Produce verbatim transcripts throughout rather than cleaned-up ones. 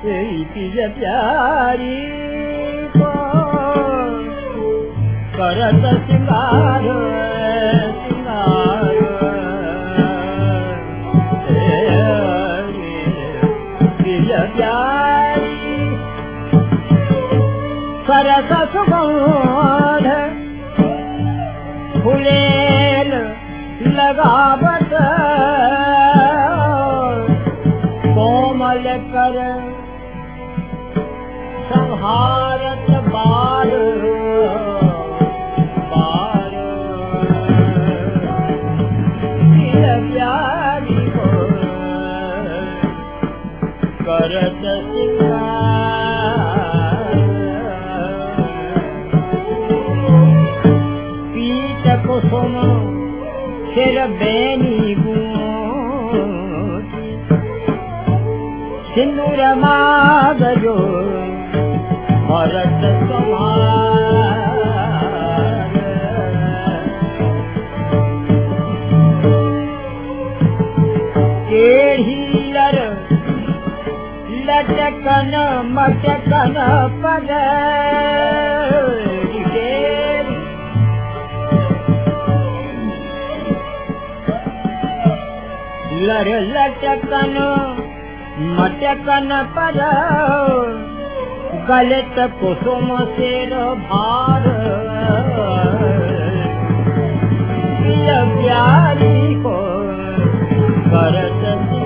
प्रिय प्यारी को करत सिंगार सिंगार प्रिय प्यारी सरस सुगंध फुलेल लगावत कोमल कर संहारत बार बार प्रिय प्यारी को करत सिंगार पीत कुसुम सिर बेनी गूंजी सिंदूर मागजो भरत समार केढ़ीर लटकन मटकन पद लर लटकन मटकन पर गलित कुसुम सिर भार प्रिय प्यारी को करत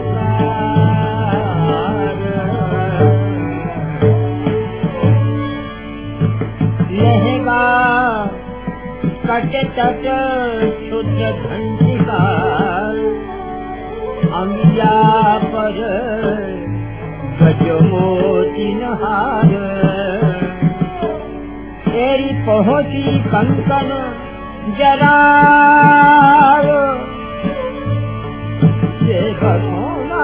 सिंगार लहंगा कट तट शुद्ध घंटिका अंगिया पर गज मोती नहार तेरी पहुंची कंकन जरा से बसोना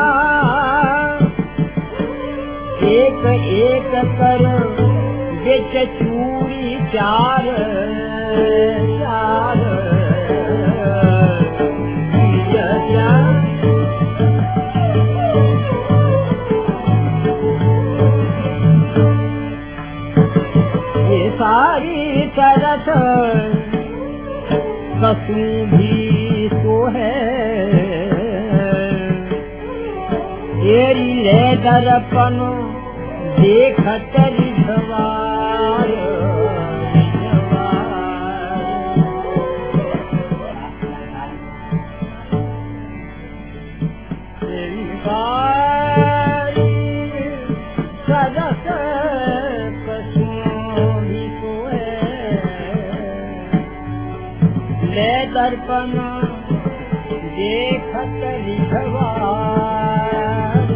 एक एक कर बिच चूड़ी चार चार सारी तरस कसू भी सो है तेरी ले दर्पण देखत रिझवार तेरी सारी तरस दर्पण देखत रिझवार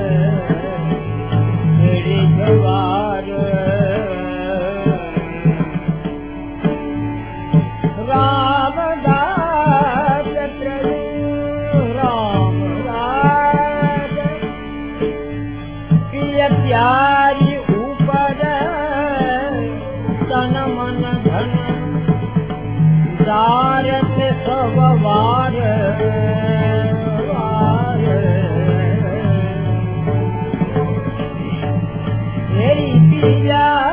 रिझवार रामदास प्रभु रामदास प्रिय प्यारी ऊपर तन मन धन दारत सब वार वार तेरी प्रिया